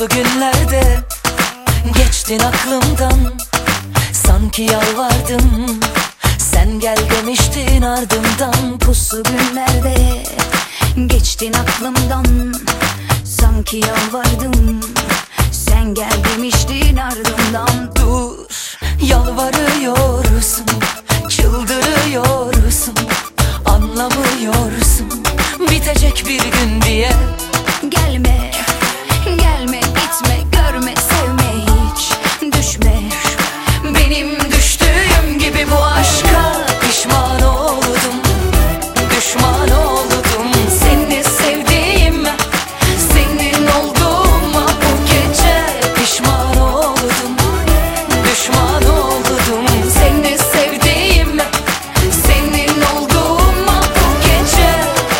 Puslu günlerde geçtin aklımdan, sanki yalvardım, sen gel demiştin ardımdan. Puslu günlerde geçtin aklımdan, sanki yalvardım, sen gel demiştin ardımdan. Dur, yalvarıyorsun, çıldırıyorsun, anlamıyorsun bitecek bir gün diye. Gelme, gelme, gitme, görme, sevme, hiç düşme. Benim düştüğüm gibi bu aşka pişman oldum, düşman oldum. Seni sevdiğim, senin olduğuma bu gece pişman oldum, düşman oldum. Seni sevdiğim, senin olduğuma bu gece.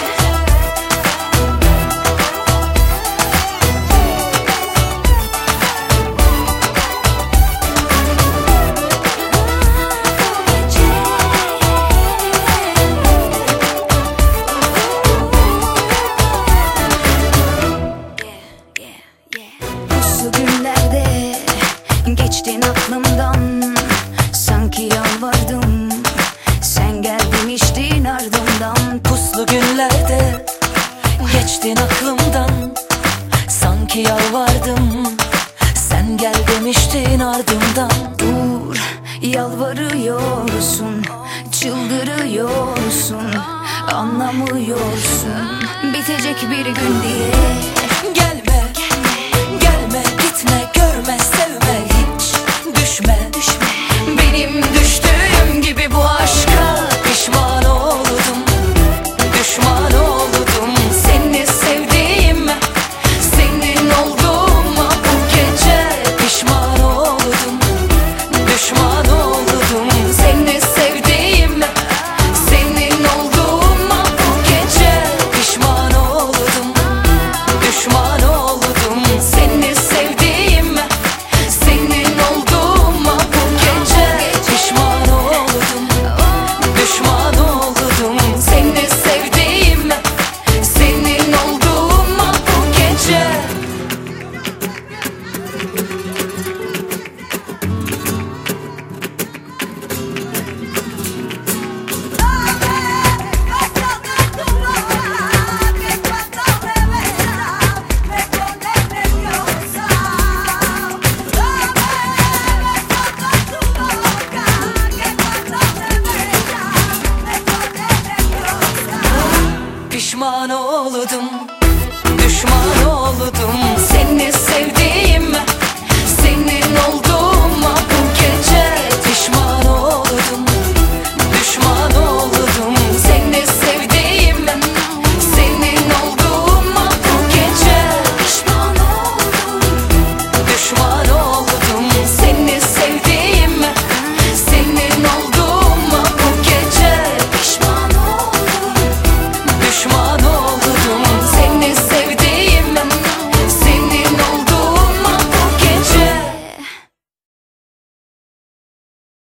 Puslu günlerde geçtin aklımdan, sanki yalvardım, sen gel demiştin ardımdan. Puslu günlerde geçtin aklımdan, sanki yalvardım, sen gel demiştin ardımdan. Dur, yalvarıyorsun, çıldırıyorsun, anlamıyorsun bitecek bir gün diye. Gelme, gelme, gitme, görme, sevme, hiç düşme. Benim düştüğüm gibi bu aşka pişman oldum, düşman oldum. Seni sevdiğim, senin olduğuma bu gece pişman oldum, düşman oldum. Seni sevdiğim, senin olduğuma bu gece pişman oldum, düşman oldum. Seni sevdiğim, senin olduğuma bu gece pişman oldum, düşman oldum. Seni sevdiğim, senin olduğuma bu gece. Pişman oldum, düşman oldum.